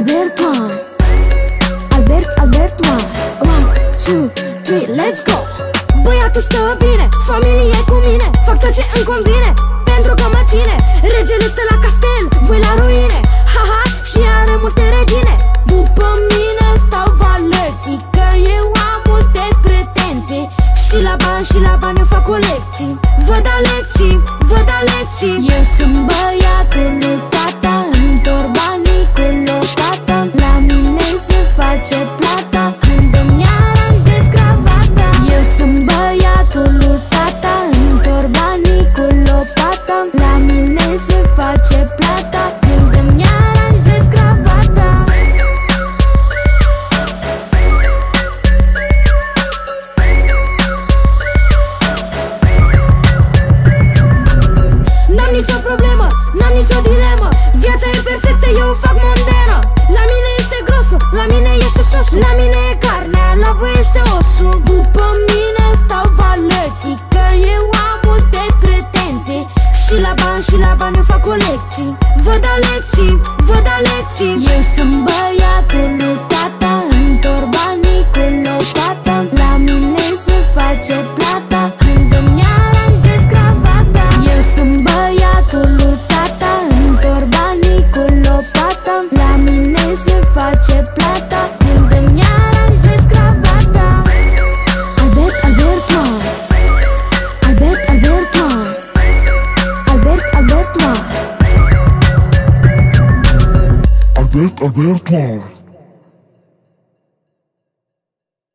Albertoan, Albertoan. 1, 2, 3, let's go. Băiatul stă bine, familie cu mine, fac tot ce îmi convine, pentru că mă ține. Regele stă la castel, voi la ruine, haha, și are multe regine. După mine stau valeții, că eu am multe pretenții. Și la bani eu fac colecții. Vă dau lecții, eu sunt băiatul lui tata, întorc banii cu lopata. La mine se face plata, când îmi aranjez cravata. Eu sunt băiatul lui tata, întorc banii cu lopata. La mine se face plata, când îmi aranjez cravata. N-am nicio problemă, n-am nicio dilemă, viața e perfectă, eu o fac mondenă. La mine este grosul, la mine este sosul, la mine e carnea, la voi este osul. După mine stau valeții, că eu am multe pretenții. Și la bani eu fac colecții. Vă dau lecții, eu sunt băiatul lui tata, întorc banii cu lopata. La mine se face plata, când îmi aranjez cravata. Eu sunt băiatul lui tata, întorc banii cu lopata. La mine se face plata, când îmi aranjez cravata. Albertoan, Albertoan. Albertoan.